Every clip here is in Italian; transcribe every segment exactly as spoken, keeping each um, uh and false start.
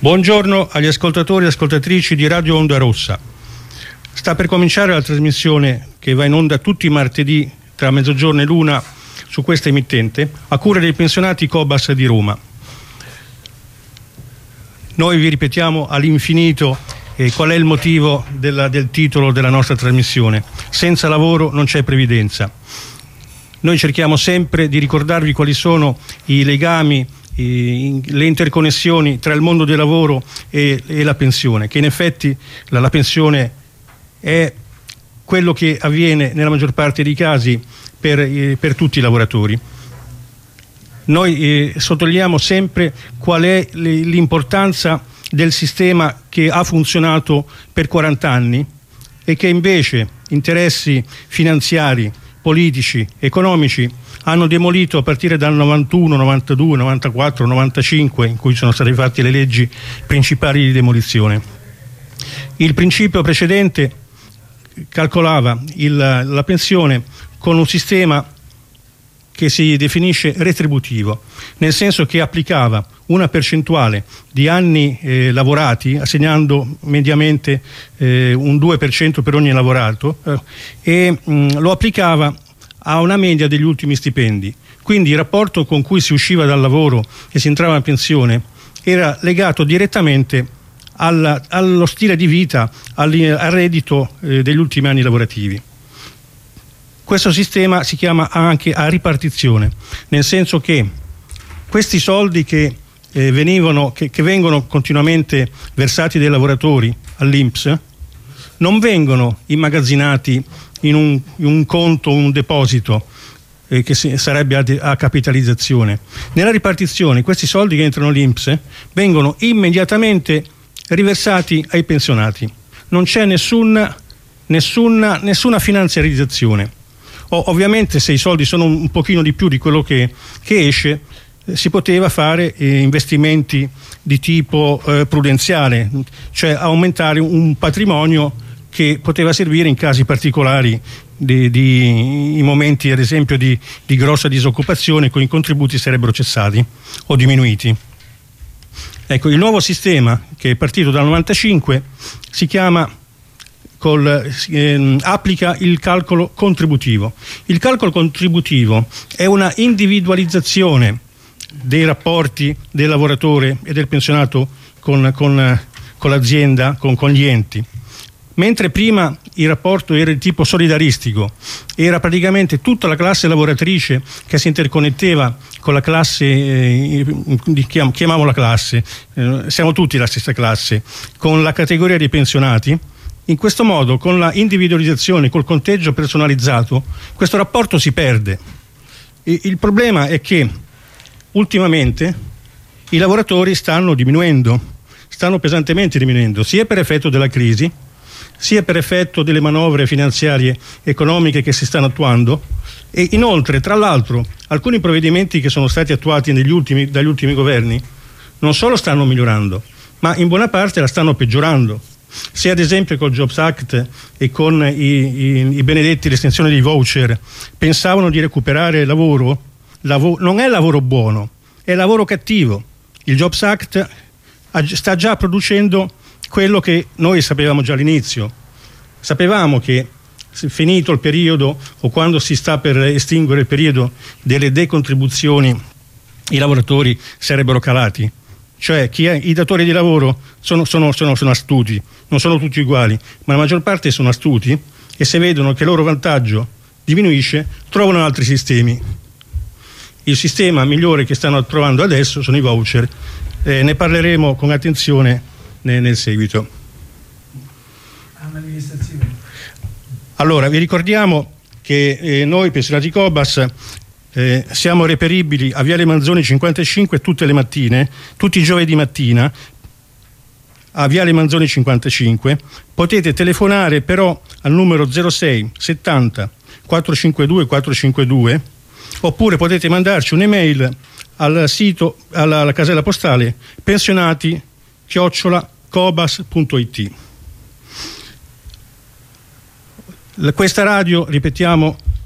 Buongiorno agli ascoltatori e ascoltatrici di Radio Onda Rossa. Sta per cominciare la trasmissione che va in onda tutti i martedì tra mezzogiorno e l'una su questa emittente, a cura dei pensionati Cobas di Roma. Noi vi ripetiamo all'infinito eh, qual è il motivo della, del titolo della nostra trasmissione. Senza lavoro non c'è previdenza. Noi cerchiamo sempre di ricordarvi quali sono i legami, le interconnessioni tra il mondo del lavoro e, e la pensione, che in effetti la, la pensione è quello che avviene nella maggior parte dei casi per, eh, per tutti i lavoratori. Noi eh, sottolineiamo sempre qual è l'importanza del sistema che ha funzionato per quaranta anni e che invece interessi finanziari, politici, economici hanno demolito a partire dal novantuno, novantadue, novantaquattro, novantacinque, in cui sono state fatte le leggi principali di demolizione. Il principio precedente calcolava il, la pensione con un sistema che si definisce retributivo, nel senso che applicava una percentuale di anni eh, lavorati, assegnando mediamente eh, un due per cento per ogni lavorato, eh, e mh, lo applicava a una media degli ultimi stipendi. Quindi il rapporto con cui si usciva dal lavoro e si entrava in pensione era legato direttamente alla, allo stile di vita, al, al reddito eh, degli ultimi anni lavorativi. Questo sistema si chiama anche a ripartizione, nel senso che questi soldi che, eh, venivano, che, che vengono continuamente versati dai lavoratori all'I N P S non vengono immagazzinati in un, in un conto, un deposito eh, che si, sarebbe a, a capitalizzazione. Nella ripartizione questi soldi che entrano all'I N P S vengono immediatamente riversati ai pensionati. Non c'è nessuna, nessuna, nessuna finanziarizzazione. O, ovviamente se i soldi sono un, un pochino di più di quello che, che esce, eh, si poteva fare eh, investimenti di tipo eh, prudenziale, cioè aumentare un patrimonio che poteva servire in casi particolari, di, di, in momenti ad esempio di, di grossa disoccupazione, con i contributi sarebbero cessati o diminuiti. Ecco, il nuovo sistema che è partito dal novantacinque si chiama, col, eh, applica il calcolo contributivo. Il calcolo contributivo è una individualizzazione dei rapporti del lavoratore e del pensionato con, con, con l'azienda, con, con gli enti. Mentre prima il rapporto era di tipo solidaristico, era praticamente tutta la classe lavoratrice che si interconnetteva con la classe, eh, chiamiamo la classe, eh, siamo tutti la stessa classe, con la categoria dei pensionati. In questo modo, con la individualizzazione, col conteggio personalizzato, questo rapporto si perde. E il problema è che ultimamente i lavoratori stanno diminuendo, stanno pesantemente diminuendo, sia per effetto della crisi, sia per effetto delle manovre finanziarie economiche che si stanno attuando, e inoltre, tra l'altro, alcuni provvedimenti che sono stati attuati negli ultimi, dagli ultimi governi non solo stanno migliorando, ma in buona parte la stanno peggiorando. Se ad esempio col Jobs Act e con i, i, i benedetti l'estensione dei voucher pensavano di recuperare lavoro, lav- non è lavoro buono, è lavoro cattivo. Il Jobs Act sta già producendo quello che noi sapevamo già all'inizio. Sapevamo che finito il periodo, o quando si sta per estinguere il periodo delle decontribuzioni, i lavoratori sarebbero calati. Cioè chi è, i datori di lavoro sono, sono, sono, sono astuti, non sono tutti uguali, ma la maggior parte sono astuti, e se vedono che il loro vantaggio diminuisce trovano altri sistemi. Il sistema migliore che stanno trovando adesso sono i voucher. Eh, ne parleremo con attenzione nel seguito. Allora, vi ricordiamo che eh, noi pensionati Cobas eh, siamo reperibili a Viale Manzoni cinquantacinque tutte le mattine, tutti i giovedì mattina a Viale Manzoni cinquantacinque. Potete telefonare però al numero zero sei settanta quattrocentocinquantadue quattrocentocinquantadue, oppure potete mandarci un'email al sito, alla, alla casella postale pensionati chiocciola cobas punto it. Questa radio, ripetiamo,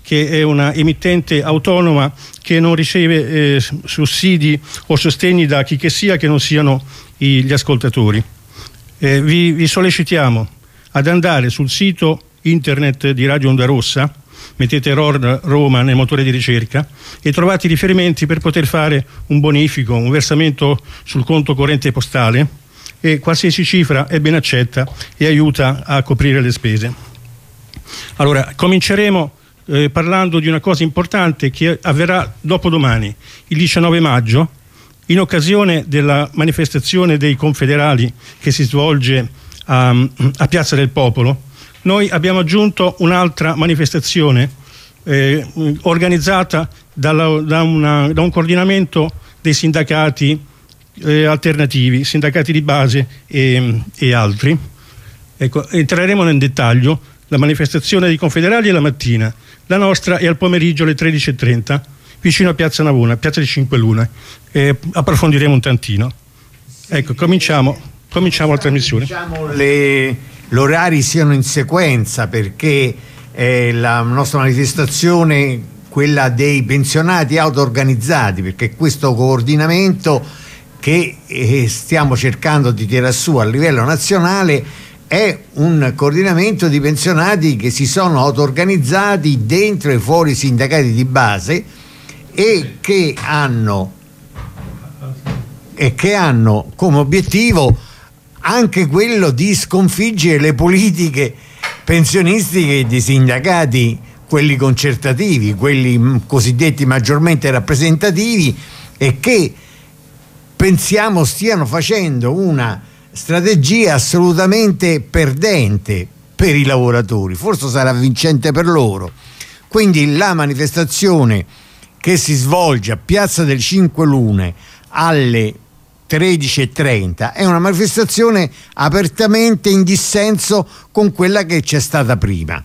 che è una emittente autonoma che non riceve eh, sussidi o sostegni da chi che sia che non siano i, gli ascoltatori. Eh, vi, vi sollecitiamo ad andare sul sito internet di Radio Onda Rossa, mettete R O R Roma nel motore di ricerca e trovate i riferimenti per poter fare un bonifico, un versamento sul conto corrente postale, e qualsiasi cifra è ben accetta e aiuta a coprire le spese. Allora, cominceremo eh, parlando di una cosa importante che avverrà dopodomani, il diciannove maggio, in occasione della manifestazione dei Confederali che si svolge a, a Piazza del Popolo. Noi abbiamo aggiunto un'altra manifestazione eh, organizzata dalla, da, una, da un coordinamento dei sindacati eh, alternativi, sindacati di base e, e altri. Ecco, entreremo nel dettaglio. La manifestazione dei Confederali è la mattina, la nostra è al pomeriggio alle tredici e trenta, vicino a Piazza Navona, Piazza di Cinque Lune. Eh, approfondiremo un tantino. Ecco, cominciamo, cominciamo la trasmissione. Diciamo le... Gli orari siano in sequenza, perché eh, la nostra manifestazione, quella dei pensionati auto-organizzati, perché questo coordinamento che eh, stiamo cercando di tirare su a livello nazionale è un coordinamento di pensionati che si sono auto-organizzati dentro e fuori i sindacati di base e che hanno, e che hanno come obiettivo anche quello di sconfiggere le politiche pensionistiche di sindacati, quelli concertativi, quelli cosiddetti maggiormente rappresentativi, e che pensiamo stiano facendo una strategia assolutamente perdente per i lavoratori, forse sarà vincente per loro. Quindi la manifestazione che si svolge a Piazza del Cinque Lune alle tredici e trenta è una manifestazione apertamente in dissenso con quella che c'è stata prima.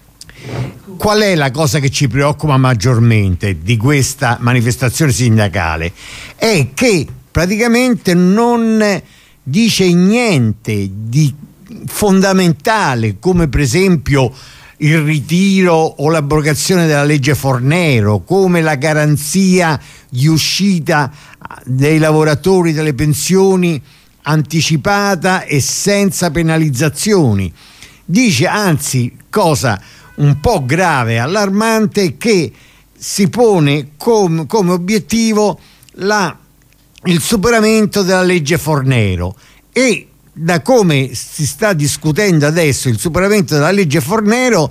Qual è la cosa che ci preoccupa maggiormente di questa manifestazione sindacale? È che praticamente non dice niente di fondamentale, come per esempio il ritiro o l'abrogazione della legge Fornero, come la garanzia di uscita dei lavoratori delle pensioni anticipata e senza penalizzazioni. Dice anzi, cosa un po' grave e allarmante, che si pone com, come obiettivo la, il superamento della legge Fornero, e da come si sta discutendo adesso il superamento della legge Fornero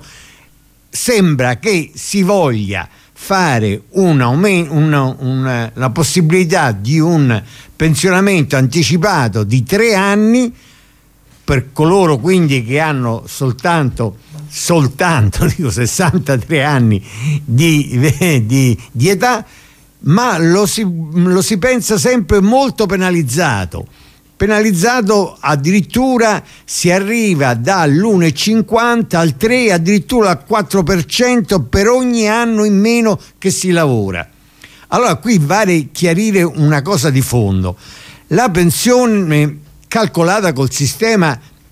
sembra che si voglia fare un aumento, una, una, la possibilità di un pensionamento anticipato di tre anni per coloro quindi che hanno soltanto soltanto dico sessantatré anni di, di, di età, ma lo si, lo si pensa sempre molto penalizzato. Penalizzato addirittura si arriva dall'uno virgola cinquanta al tre, addirittura al quattro per cento per ogni anno in meno che si lavora. Allora qui vale chiarire una cosa di fondo. La pensione calcolata col sistema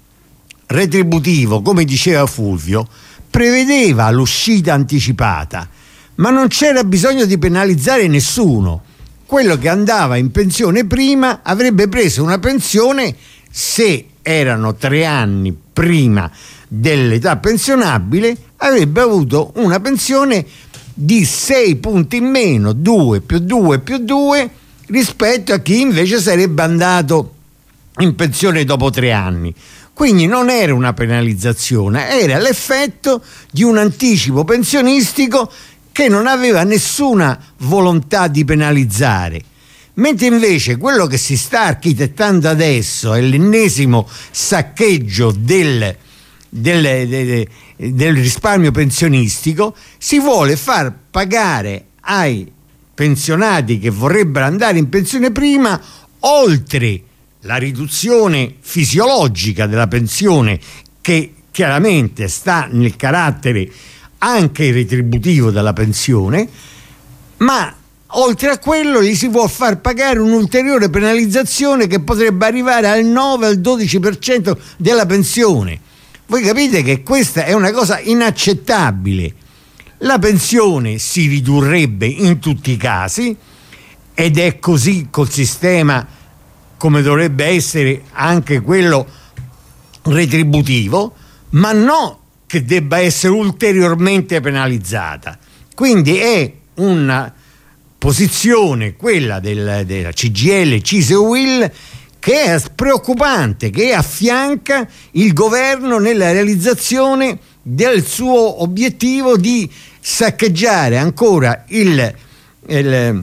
retributivo, come diceva Fulvio, prevedeva l'uscita anticipata, ma non c'era bisogno di penalizzare nessuno. Quello che andava in pensione prima avrebbe preso una pensione, se erano tre anni prima dell'età pensionabile, avrebbe avuto una pensione di sei punti in meno, due più due più due, rispetto a chi invece sarebbe andato in pensione dopo tre anni. Quindi non era una penalizzazione, era l'effetto di un anticipo pensionistico che non aveva nessuna volontà di penalizzare. Mentre invece quello che si sta architettando adesso è l'ennesimo saccheggio del, del, del, del risparmio pensionistico, si vuole far pagare ai pensionati che vorrebbero andare in pensione prima, oltre la riduzione fisiologica della pensione, che chiaramente sta nel carattere anche retributivo della pensione, ma oltre a quello gli si può far pagare un'ulteriore penalizzazione che potrebbe arrivare al nove al dodici per cento della pensione. Voi capite che questa è una cosa inaccettabile. la pensione si ridurrebbe in tutti i casi, ed è così col sistema come dovrebbe essere anche quello retributivo, ma no che debba essere ulteriormente penalizzata. Quindi è una posizione, quella del, della C G I L, C I S E e U I L, che è preoccupante, che affianca il governo nella realizzazione del suo obiettivo di saccheggiare ancora il, il,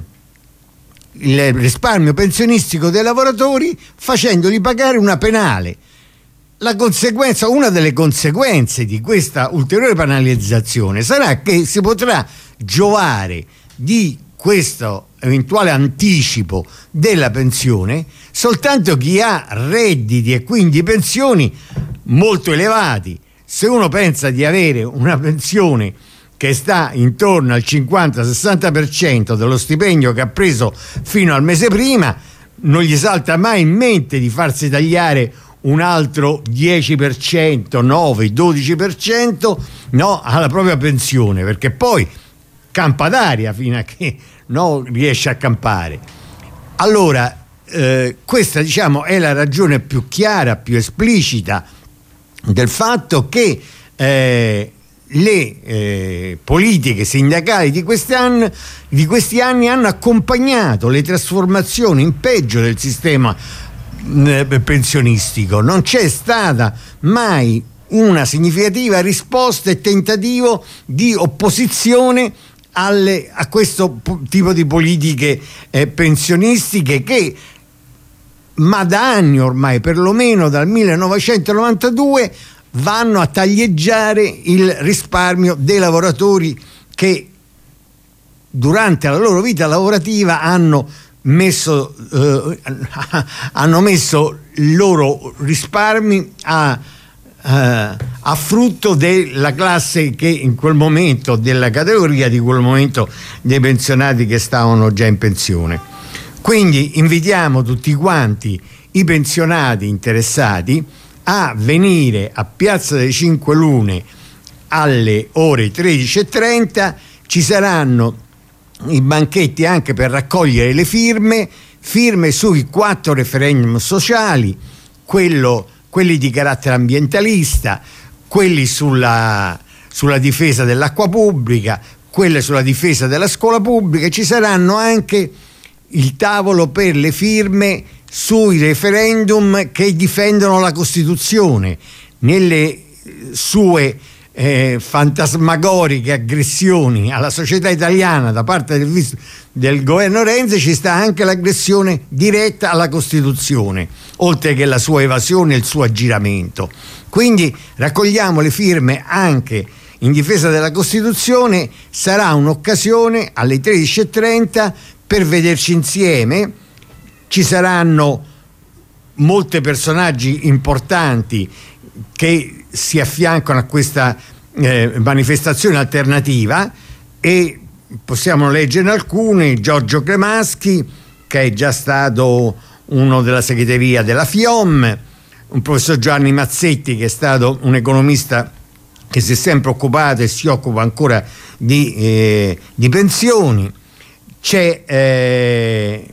il risparmio pensionistico dei lavoratori, facendoli pagare una penale. La conseguenza, una delle conseguenze di questa ulteriore penalizzazione sarà che si potrà giovare di questo eventuale anticipo della pensione soltanto chi ha redditi e quindi pensioni molto elevati. Se uno pensa di avere una pensione che sta intorno al cinquanta sessanta per cento dello stipendio che ha preso fino al mese prima, non gli salta mai in mente di farsi tagliare un altro dieci per cento, nove dodici per cento, no, alla propria pensione, perché poi campa d'aria fino a che no, riesce a campare. Allora eh, questa, diciamo, è la ragione più chiara, più esplicita del fatto che eh, le eh, politiche sindacali di questi anni, di questi anni hanno accompagnato le trasformazioni in peggio del sistema eh, pensionistico. Non c'è stata mai una significativa risposta e tentativo di opposizione alle, a questo tipo di politiche eh, pensionistiche che, ma da anni ormai, perlomeno dal millenovecentonovantadue, vanno a taglieggiare il risparmio dei lavoratori che durante la loro vita lavorativa hanno messo, eh, hanno messo i loro risparmi a, eh, a frutto della classe che in quel momento, della categoria di quel momento dei pensionati che stavano già in pensione. Quindi invitiamo tutti quanti i pensionati interessati a venire a Piazza delle Cinque Lune alle ore tredici e trenta. Ci saranno i banchetti anche per raccogliere le firme, firme sui quattro referendum sociali, quello, quelli di carattere ambientalista, quelli sulla, sulla difesa dell'acqua pubblica, quelle sulla difesa della scuola pubblica. Ci saranno anche il tavolo per le firme sui referendum che difendono la Costituzione. Nelle sue eh, fantasmagoriche aggressioni alla società italiana da parte del, del governo Renzi ci sta anche l'aggressione diretta alla Costituzione, oltre che la sua evasione e il suo aggiramento. Quindi raccogliamo le firme anche in difesa della Costituzione. Sarà un'occasione alle tredici e trenta per vederci insieme. Ci saranno molti personaggi importanti che si affiancano a questa eh, manifestazione alternativa, e possiamo leggerne alcuni. Giorgio Cremaschi, che è già stato uno della segreteria della FIOM, un professor Giovanni Mazzetti, che è stato un economista che si è sempre occupato e si occupa ancora di, eh, di pensioni. C'è eh,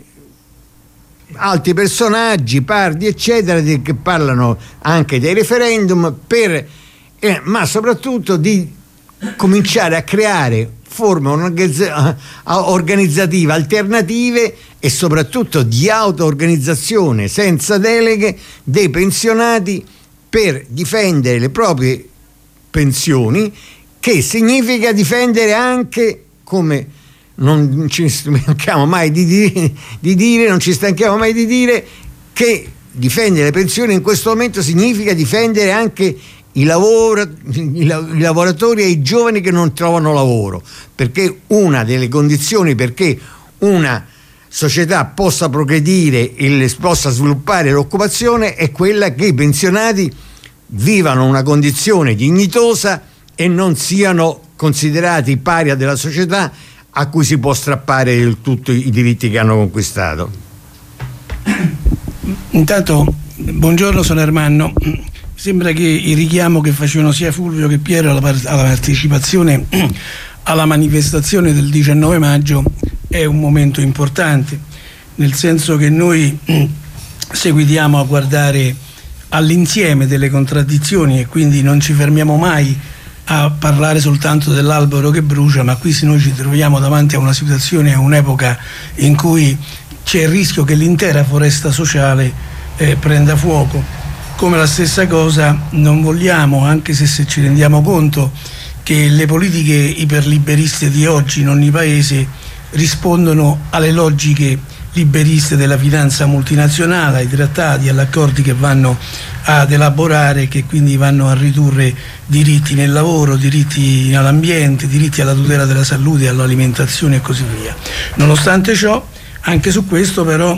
altri personaggi, Pardi eccetera, che parlano anche dei referendum, per, eh, ma soprattutto di cominciare a creare forme organizzative alternative e soprattutto di auto-organizzazione senza deleghe dei pensionati per difendere le proprie pensioni, che significa difendere anche, come non ci stanchiamo mai di dire, di dire, non ci stanchiamo mai di dire, che difendere le pensioni in questo momento significa difendere anche i, lavoro, i lavoratori e i giovani che non trovano lavoro, perché una delle condizioni perché una società possa progredire e possa sviluppare l'occupazione è quella che i pensionati vivano una condizione dignitosa e non siano considerati paria della società a cui si può strappare il, tutti i diritti che hanno conquistato. Intanto, buongiorno, sono Ermanno. Sembra che il richiamo che facevano sia Fulvio che Piero alla, par- alla partecipazione alla manifestazione del diciannove maggio è un momento importante, nel senso che noi seguitiamo a guardare all'insieme delle contraddizioni e quindi non ci fermiamo mai a parlare soltanto dell'albero che brucia, ma qui noi ci troviamo davanti a una situazione, a un'epoca in cui c'è il rischio che l'intera foresta sociale eh, prenda fuoco. Come la stessa cosa non vogliamo, anche se, se ci rendiamo conto che le politiche iperliberiste di oggi in ogni paese rispondono alle logiche liberiste della finanza multinazionale, ai trattati, agli accordi che vanno ad elaborare, che quindi vanno a ridurre diritti nel lavoro, diritti all'ambiente, diritti alla tutela della salute, all'alimentazione e così via. Nonostante ciò, anche su questo però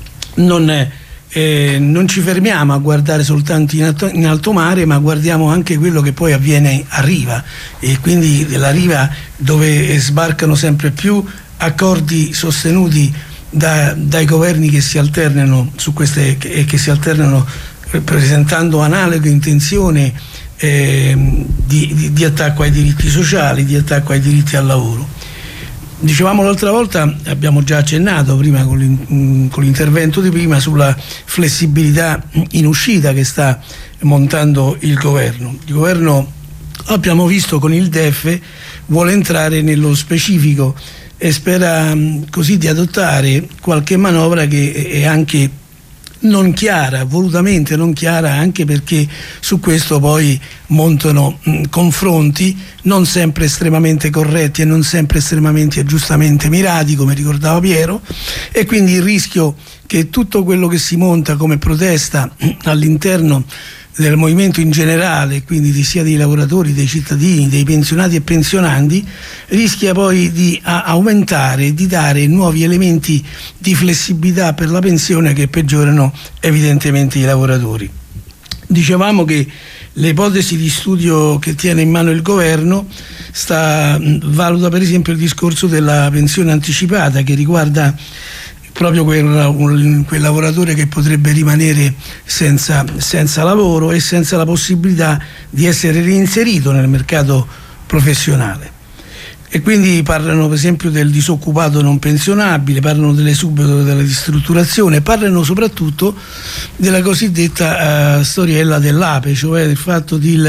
non è Eh, non ci fermiamo a guardare soltanto in alto, in alto mare, ma guardiamo anche quello che poi avviene a riva, e quindi della riva dove sbarcano sempre più accordi sostenuti da, dai governi che si alternano su queste e che si alternano presentando analoghe intenzione eh, di, di, di attacco ai diritti sociali, di attacco ai diritti al lavoro. Dicevamo l'altra volta, abbiamo già accennato prima con l'intervento di prima sulla flessibilità in uscita che sta montando il governo. Il governo, abbiamo visto con il D E F, vuole entrare nello specifico e spera così di adottare qualche manovra che è anche non chiara, volutamente non chiara, anche perché su questo poi montano mh, confronti non sempre estremamente corretti e non sempre estremamente giustamente mirati, come ricordava Piero, e quindi il rischio che tutto quello che si monta come protesta mh, all'interno del movimento in generale, quindi di sia dei lavoratori, dei cittadini, dei pensionati e pensionanti, rischia poi di a, aumentare, di dare nuovi elementi di flessibilità per la pensione che peggiorano evidentemente i lavoratori. Dicevamo che le ipotesi di studio che tiene in mano il governo sta, valuta per esempio il discorso della pensione anticipata, che riguarda proprio quel, quel lavoratore che potrebbe rimanere senza, senza lavoro e senza la possibilità di essere reinserito nel mercato professionale. E quindi parlano per esempio del disoccupato non pensionabile, parlano dell'esubero della ristrutturazione, parlano soprattutto della cosiddetta uh, storiella dell'A P E, cioè del fatto di,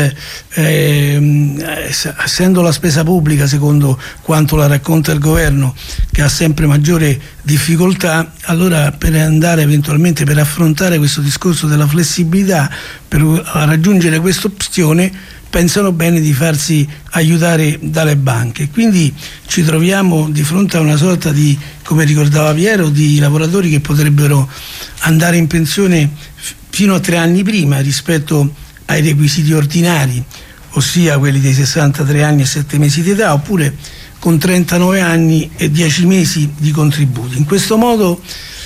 eh, essendo la spesa pubblica, secondo quanto la racconta il governo, che ha sempre maggiore difficoltà, allora per andare eventualmente, per affrontare questo discorso della flessibilità, per raggiungere questa opzione, pensano bene di farsi aiutare dalle banche. Quindi ci troviamo di fronte a una sorta di, come ricordava Piero, di lavoratori che potrebbero andare in pensione fino a tre anni prima rispetto ai requisiti ordinari, ossia quelli dei sessantatré anni e sette mesi di età, oppure con trentanove anni e dieci mesi di contributi. In questo modo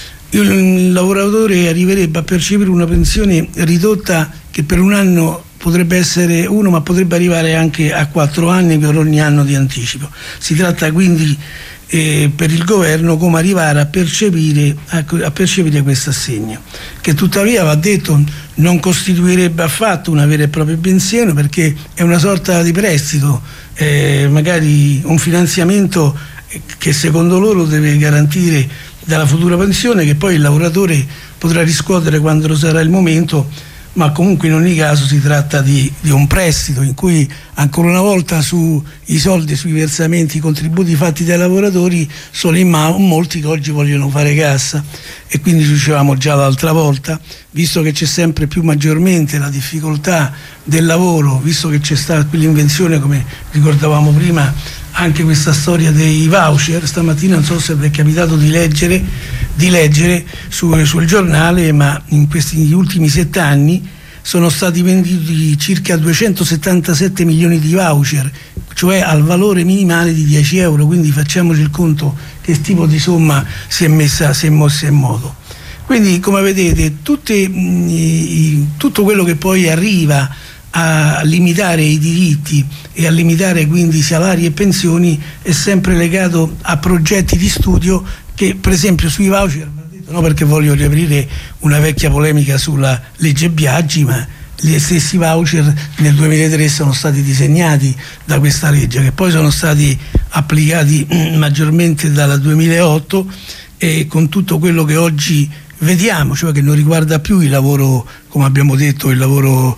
il lavoratore arriverebbe a percepire una pensione ridotta che per un anno potrebbe essere uno, ma potrebbe arrivare anche a quattro anni per ogni anno di anticipo. Si tratta quindi eh, per il governo come arrivare a percepire, a, a percepire questo assegno, che tuttavia, va detto, non costituirebbe affatto una vera e propria pensione, perché è una sorta di prestito, eh, magari un finanziamento che secondo loro deve garantire dalla futura pensione, che poi il lavoratore potrà riscuotere quando lo sarà il momento, ma comunque in ogni caso si tratta di, di un prestito in cui ancora una volta sui soldi, sui versamenti, i contributi fatti dai lavoratori sono in mano molti che oggi vogliono fare cassa. E quindi dicevamo già l'altra volta, visto che c'è sempre più maggiormente la difficoltà del lavoro, visto che c'è stata qui l'invenzione, come ricordavamo prima, anche questa storia dei voucher, stamattina non so se vi è capitato di leggere di leggere su, sul giornale, ma in questi ultimi sette anni sono stati venduti circa duecentosettantasette milioni di voucher, cioè al valore minimale di dieci euro, quindi facciamoci il conto che tipo di somma si è messa, si è mossa in moto. Quindi, come vedete, tutte, mh, tutto quello che poi arriva a limitare i diritti e a limitare quindi salari e pensioni è sempre legato a progetti di studio che, per esempio, sui voucher, no, perché voglio riaprire una vecchia polemica sulla legge Biagi, ma gli stessi voucher nel duemilatré sono stati disegnati da questa legge, che poi sono stati applicati maggiormente dal duemilaotto, e con tutto quello che oggi vediamo, cioè che non riguarda più il lavoro, come abbiamo detto, il lavoro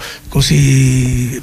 così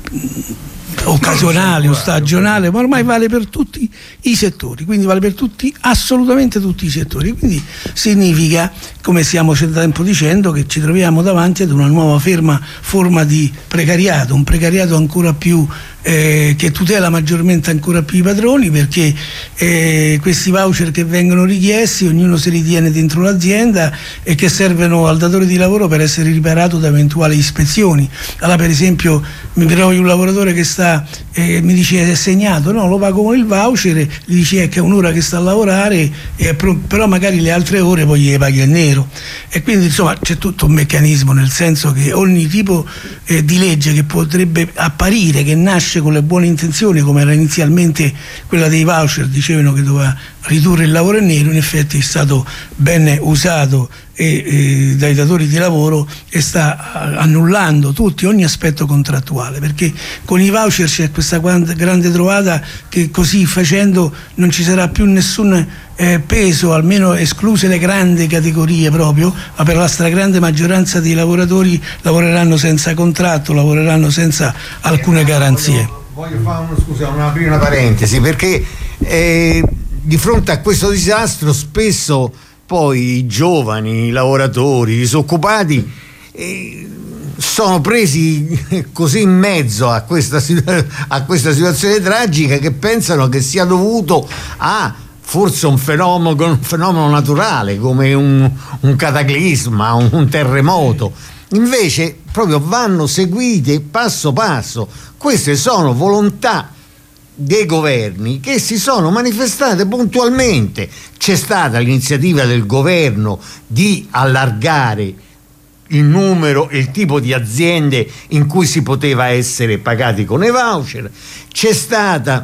occasionale o stagionale, ma ormai vale per tutti i settori, quindi vale per tutti, assolutamente tutti i settori. Quindi significa, come stiamo da tempo dicendo, che ci troviamo davanti ad una nuova ferma forma di precariato, un precariato ancora più eh, che tutela maggiormente ancora più i padroni, perché eh, questi voucher che vengono richiesti ognuno si ritiene dentro l'azienda e che servono al datore di lavoro per essere riparato da eventuali ispezioni. Allora, per esempio, mi trovo un lavoratore che sta eh, mi dice è segnato, no, lo pago con il voucher, gli dice che è un'ora che sta a lavorare, eh, però magari le altre ore poi le paghi a nero, e quindi insomma c'è tutto un meccanismo, nel senso che ogni tipo eh, di legge che potrebbe apparire che nasce con le buone intenzioni, come era inizialmente quella dei voucher, dicevano che doveva ridurre il lavoro in nero, in effetti è stato ben usato e, e dai datori di lavoro e sta annullando tutti, ogni aspetto contrattuale, perché con i voucher c'è questa grande trovata che così facendo non ci sarà più nessun eh, peso, almeno escluse le grandi categorie proprio, ma per la stragrande maggioranza dei lavoratori lavoreranno senza contratto, lavoreranno senza alcune garanzie. Voglio, voglio fare una, scusa, una, aprire una parentesi, perché eh, di fronte a questo disastro spesso poi i giovani, i lavoratori, i disoccupati eh, sono presi così in mezzo a questa, a questa situazione tragica che pensano che sia dovuto a forse un fenomeno, un fenomeno naturale come un, un cataclisma, un, un terremoto. Invece proprio vanno seguite passo passo. Queste sono volontà dei governi che si sono manifestate puntualmente. C'è stata l'iniziativa del governo di allargare il numero e il tipo di aziende in cui si poteva essere pagati con i voucher, c'è stata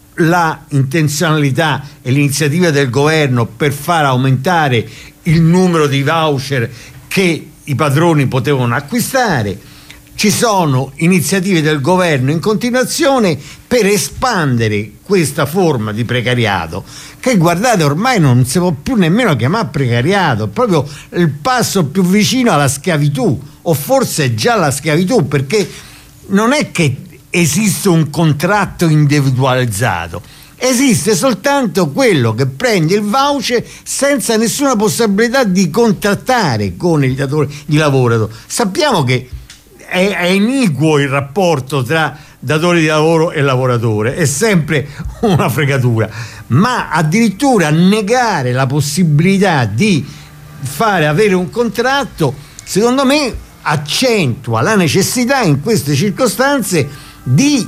la intenzionalità e l'iniziativa del governo per far aumentare il numero di voucher che i padroni potevano acquistare. Ci sono iniziative del governo in continuazione per espandere questa forma di precariato, che guardate ormai non si può più nemmeno chiamare precariato, è proprio il passo più vicino alla schiavitù, o forse già la schiavitù, perché non è che esiste un contratto individualizzato, esiste soltanto quello che prende il voucher senza nessuna possibilità di contrattare con il datore di lavoro. Sappiamo che è, è iniquo il rapporto tra datore di lavoro e lavoratore, è sempre una fregatura, ma addirittura negare la possibilità di fare avere un contratto, secondo me accentua la necessità in queste circostanze di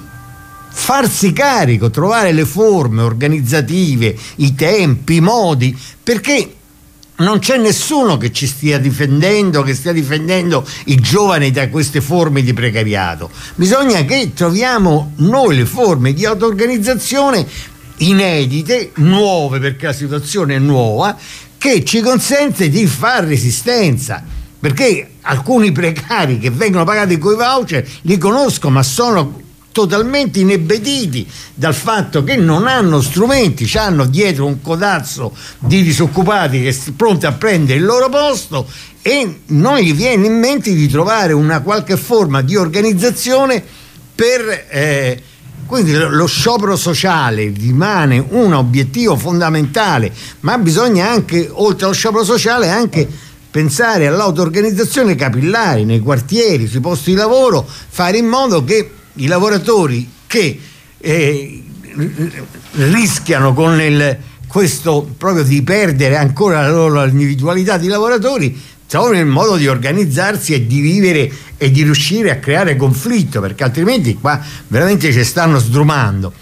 farsi carico, trovare le forme organizzative, i tempi, i modi, perché non c'è nessuno che ci stia difendendo, che stia difendendo i giovani da queste forme di precariato. Bisogna che troviamo noi le forme di auto-organizzazione inedite, nuove, perché la situazione è nuova, che ci consente di fare resistenza, perché alcuni precari che vengono pagati coi voucher li conosco, ma sono totalmente inebetiti dal fatto che non hanno strumenti, hanno dietro un codazzo di disoccupati che sono pronti a prendere il loro posto, e non gli viene in mente di trovare una qualche forma di organizzazione per eh, quindi lo sciopero sociale rimane un obiettivo fondamentale, ma bisogna anche, oltre allo sciopero sociale, anche pensare all'auto-organizzazione capillare nei quartieri, sui posti di lavoro, fare in modo che i lavoratori che eh, rischiano con il, questo proprio di perdere ancora la loro individualità di lavoratori trovano il modo di organizzarsi e di vivere e di riuscire a creare conflitto, perché altrimenti qua veramente ci stanno sdrumando.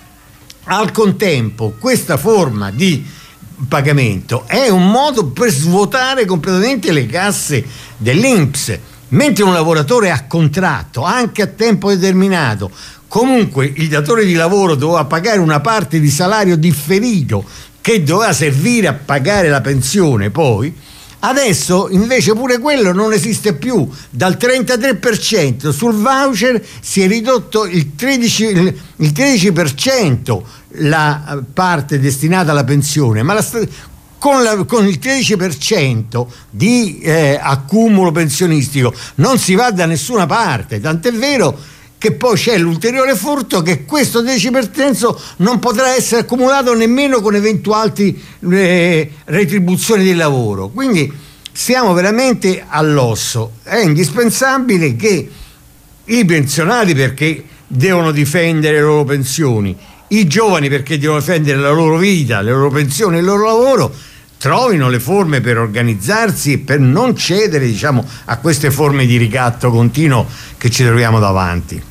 Al contempo questa forma di pagamento è un modo per svuotare completamente le casse dell'I N P S. Mentre un lavoratore a contratto, anche a tempo determinato, comunque il datore di lavoro doveva pagare una parte di salario differito che doveva servire a pagare la pensione, poi Adesso invece pure quello non esiste più, dal trentatré per cento sul voucher si è ridotto il tredici, il tredici per cento la parte destinata alla pensione, ma la, con, la, con il tredici per cento di eh, accumulo pensionistico non si va da nessuna parte, tant'è vero che poi c'è l'ulteriore furto che questo tredici per cento non potrà essere accumulato nemmeno con eventuali eh, retribuzioni di lavoro. Quindi siamo veramente all'osso. È indispensabile che i pensionati, perché devono difendere le loro pensioni, i giovani perché devono difendere la loro vita, le loro pensioni, il loro lavoro, trovino le forme per organizzarsi e per non cedere, diciamo, a queste forme di ricatto continuo che ci troviamo davanti.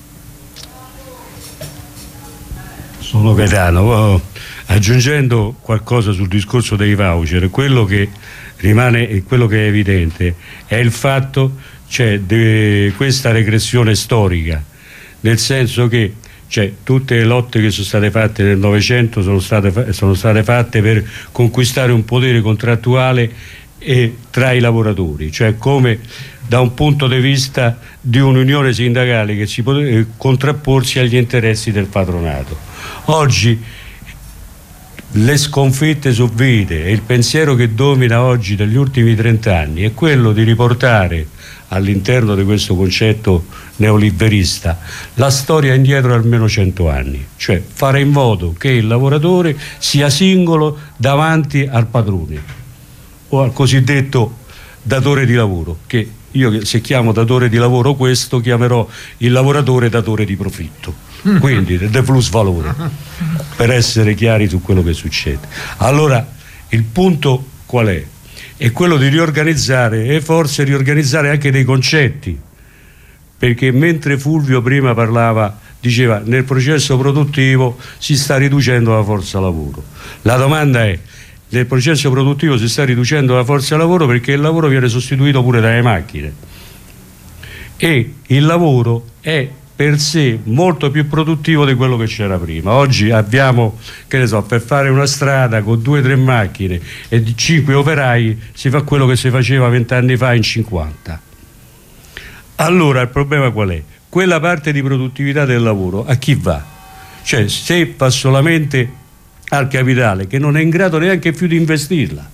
Sono Gaetano, aggiungendo qualcosa sul discorso dei voucher, quello che rimane, quello che è evidente è il fatto, cioè, di questa regressione storica, nel senso che, cioè, tutte le lotte che sono state fatte nel Novecento sono state, sono state fatte per conquistare un potere contrattuale e tra i lavoratori, cioè come da un punto di vista di un'unione sindacale che si poteva contrapporsi agli interessi del patronato. Oggi le sconfitte subite e il pensiero che domina oggi degli ultimi trent'anni è quello di riportare all'interno di questo concetto neoliberista la storia indietro almeno cento anni, cioè fare in modo che il lavoratore sia singolo davanti al padrone o al cosiddetto datore di lavoro, che io, se chiamo datore di lavoro questo, chiamerò il lavoratore datore di profitto, quindi de plus valore, per essere chiari su quello che succede. Allora il punto qual è? È quello di riorganizzare e forse riorganizzare anche dei concetti, perché mentre Fulvio prima parlava, diceva nel processo produttivo si sta riducendo la forza lavoro, la domanda è: nel processo produttivo si sta riducendo la forza lavoro perché il lavoro viene sostituito pure dalle macchine e il lavoro è per sé molto più produttivo di quello che c'era prima. Oggi abbiamo, che ne so, per fare una strada con due o tre macchine e cinque operai si fa quello che si faceva vent'anni fa in cinquanta. Allora il problema qual è? Quella parte di produttività del lavoro a chi va? Cioè, se va solamente al capitale che non è in grado neanche più di investirla,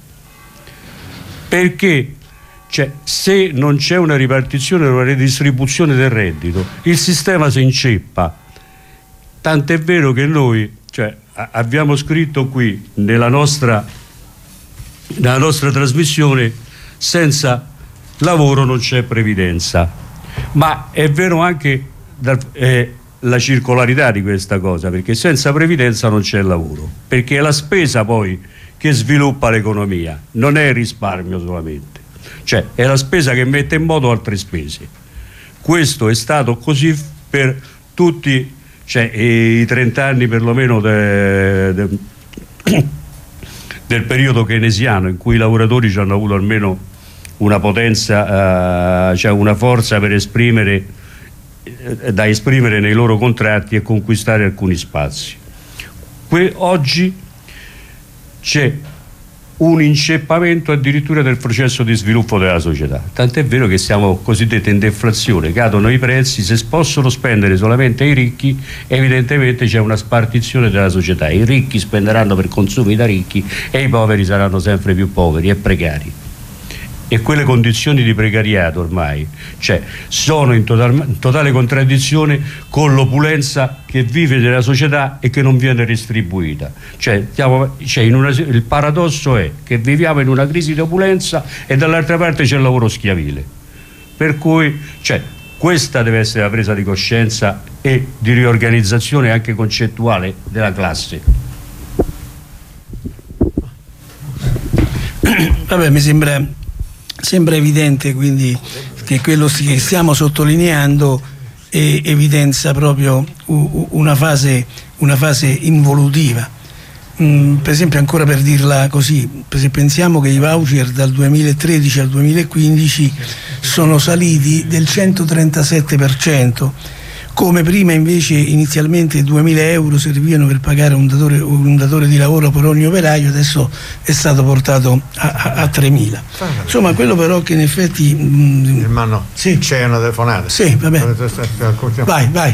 perché, cioè, se non c'è una ripartizione, una redistribuzione del reddito, il sistema si inceppa. Tant'è vero che noi, cioè, abbiamo scritto qui nella nostra, nella nostra trasmissione: senza lavoro non c'è previdenza. Ma è vero anche dal, eh, la circolarità di questa cosa, perché senza previdenza non c'è lavoro, perché è la spesa poi che sviluppa l'economia, non è il risparmio solamente, cioè è la spesa che mette in moto altre spese. Questo è stato così per tutti, cioè, i trent'anni perlomeno de, de, del periodo keynesiano, in cui i lavoratori ci hanno avuto almeno una potenza, uh, cioè una forza per esprimere, eh, da esprimere nei loro contratti e conquistare alcuni spazi. Que- oggi c'è un inceppamento addirittura del processo di sviluppo della società, tant'è vero che siamo cosiddette in deflazione, cadono i prezzi, se possono spendere solamente i ricchi evidentemente c'è una spartizione della società, i ricchi spenderanno per consumi da ricchi e i poveri saranno sempre più poveri e precari. E quelle condizioni di precariato ormai, cioè, sono in, total, in totale contraddizione con l'opulenza che vive nella società e che non viene distribuita. Cioè, stiamo, cioè in una, il paradosso è che viviamo in una crisi di opulenza e dall'altra parte c'è il lavoro schiavile. Per cui, cioè, questa deve essere la presa di coscienza e di riorganizzazione anche concettuale della classe. Vabbè, mi sembra... Sembra evidente quindi che quello che stiamo sottolineando eh, evidenza proprio una fase, una fase involutiva. Mm, per esempio, ancora per dirla così, se pensiamo che i voucher dal duemilatredici al duemilaquindici sono saliti del centotrentasette per cento, come prima invece inizialmente duemila euro servivano per pagare un datore, un datore di lavoro per ogni operaio, adesso è stato portato a, a, a tremila. Insomma, quello però che in effetti mh, Hermano, sì. C'è una telefonata. Sì, va bene. Vai, vai.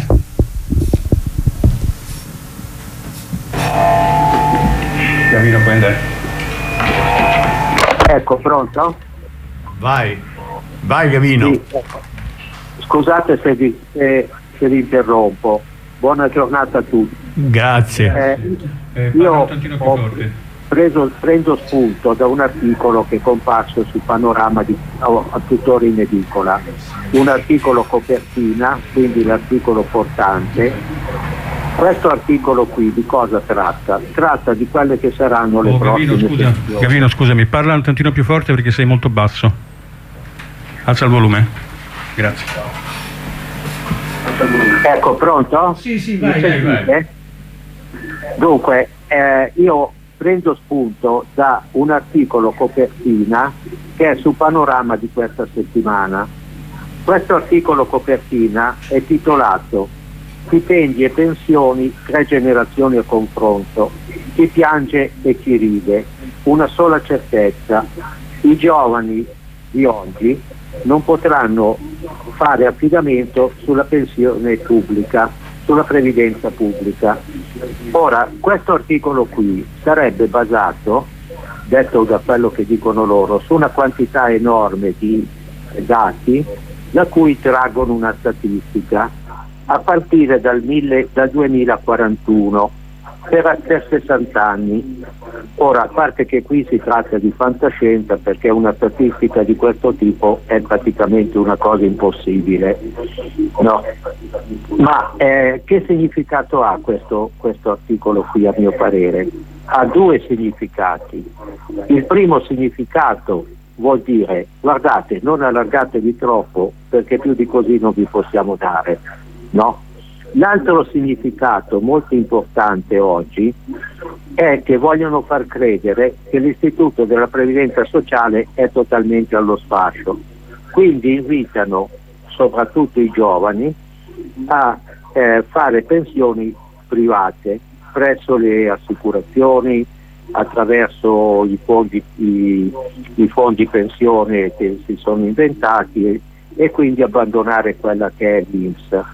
Gavino, puoi andare. Ecco, pronto? Vai, vai Gavino. Sì. Scusate se vi, eh, se vi interrompo. Buona giornata a tutti. Grazie. Eh, eh, io ho preso, prendo spunto da un articolo che è comparso su Panorama di, oh, a tuttora in edicola. Un articolo copertina, quindi l'articolo portante. Questo articolo qui di cosa tratta? Tratta di quelle che saranno le oh, prossime Gavino, scusa. Gavino, scusami, parla un tantino più forte perché sei molto basso. Alza il volume. Grazie. Ecco, pronto? Sì, sì, vai, vai, vai. Dunque, eh, io prendo spunto da un articolo copertina che è su Panorama di questa settimana. Questo articolo copertina è titolato Stipendi e pensioni, tre generazioni a confronto, chi piange e chi ride, una sola certezza, i giovani di oggi non potranno fare affidamento sulla pensione pubblica, sulla previdenza pubblica. Ora, questo articolo qui sarebbe basato, detto da quello che dicono loro, su una quantità enorme di dati da cui traggono una statistica a partire dal, mille, dal duemilaquarantuno per, per sessanta anni. Ora, a parte che qui si tratta di fantascienza, perché una statistica di questo tipo è praticamente una cosa impossibile, no? Ma eh, che significato ha questo, questo articolo qui, a mio parere? Ha due significati. Il primo significato vuol dire: guardate, non allargatevi troppo, perché più di così non vi possiamo dare, no? L'altro significato molto importante oggi è che vogliono far credere che l'istituto della previdenza sociale è totalmente allo sfascio, quindi invitano soprattutto i giovani a eh, fare pensioni private presso le assicurazioni, attraverso i fondi, i, i fondi pensione che si sono inventati, e, e quindi abbandonare quella che è l'I N P S.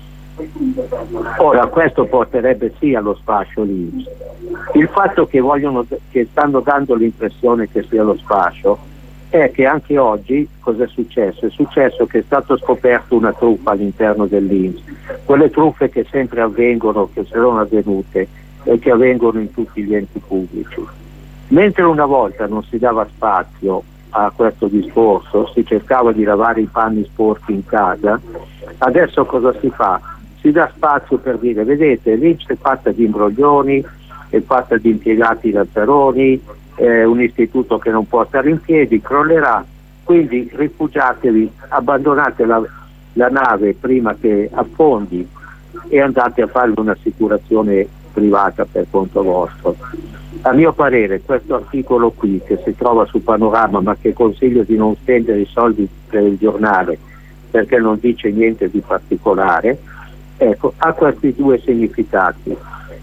Ora, questo porterebbe sì allo sfascio l'I N P S. Il fatto che vogliono, che stanno dando l'impressione che sia lo sfascio, è che anche oggi cosa è successo? È successo che è stato scoperto una truffa all'interno dell'I N P S, quelle truffe che sempre avvengono, che sono avvenute e che avvengono in tutti gli enti pubblici. Mentre una volta non si dava spazio a questo discorso, si cercava di lavare i panni sporchi in casa, adesso cosa si fa? Si dà spazio per dire: vedete, l'I N P S è fatta di imbroglioni, è fatta di impiegati lazzaroni, è un istituto che non può stare in piedi, crollerà, quindi rifugiatevi, abbandonate la, la nave prima che affondi e andate a fare un'assicurazione privata per conto vostro. A mio parere questo articolo qui, che si trova su Panorama, ma che consiglio di non spendere i soldi per il giornale perché non dice niente di particolare, ecco, ha questi due significati.